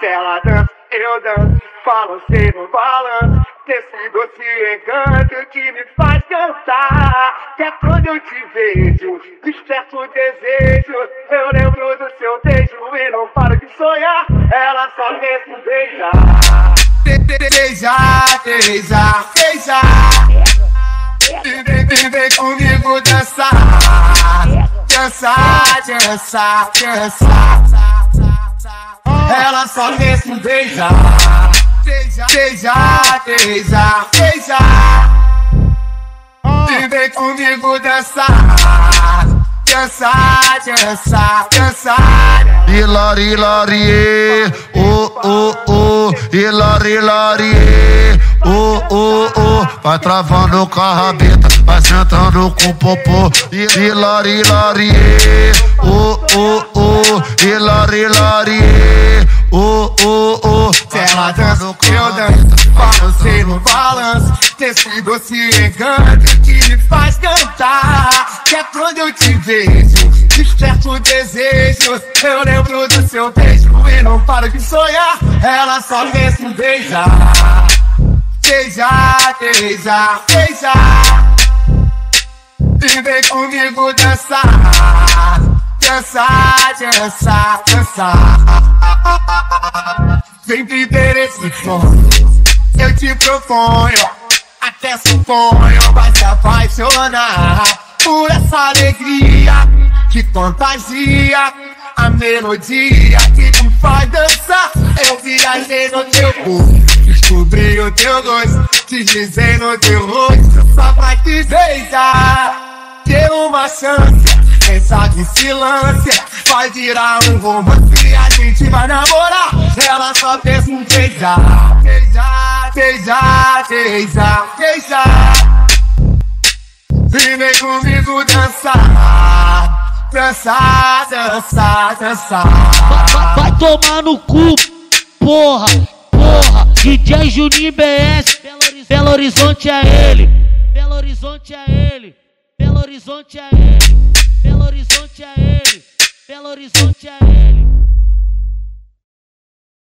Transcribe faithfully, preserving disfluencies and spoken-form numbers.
Ela dança, eu danço, balancei no balanço. Desse doce encanto que me faz cantar. Que é quando eu te vejo, desperto o desejo. Eu lembro do seu beijo e não paro de sonhar. Ela só pensa em beijar. Beijar, beijar, beijar. Vem, vem, vem comigo dançar. Dançar, dançar, dançar. Ela só pensa em beijar. Beijar, beijar, beijar. Vem, vem comigo dançar. Dançar, dançar, dançar. Hilari, hilari, oh, oh, oh. Hilari, hilari, oh, oh, oh. Vai travando com a rabeta, vai sentando com o popô. Hilari, hilari, oh, oh, oh. Hilari, hilari, oh, oh, oh. Ela dança, eu danço, balancei no balanço. Desse doce encanto que me faz cantar. Que é quando eu te vejo, desperto o desejo. Eu lembro do seu beijo e não paro de sonhar. Ela só pensa em beijar. Beijar, beijar, beijar. Vem, vem comigo dançar. Dançar, dançar, dançar. Vem viver esse sonho, eu te proponho. Até suponho, vai se apaixonar por essa alegria que contagia. A melodia que te faz dançar. Eu viajei no teu corpo, descobri o teu gosto, te deslizei no teu rosto só pra te beijar. Dê uma chance, pensar em silêncio, vai virar um romance e a gente vai namorar. Ela só pensa em beijar. Beijar, beijar, beijar, beijar. Vem, vem comigo dançar. Dançar, dançar, dançar. Vai, vai tomar no cu, porra, porra. D J Juninho B S, Belo Horizonte, Belo Horizonte é ele. Belo Horizonte é ele. Belo Horizonte é ele. Belo Horizonte é ele. Belo Horizonte é ele.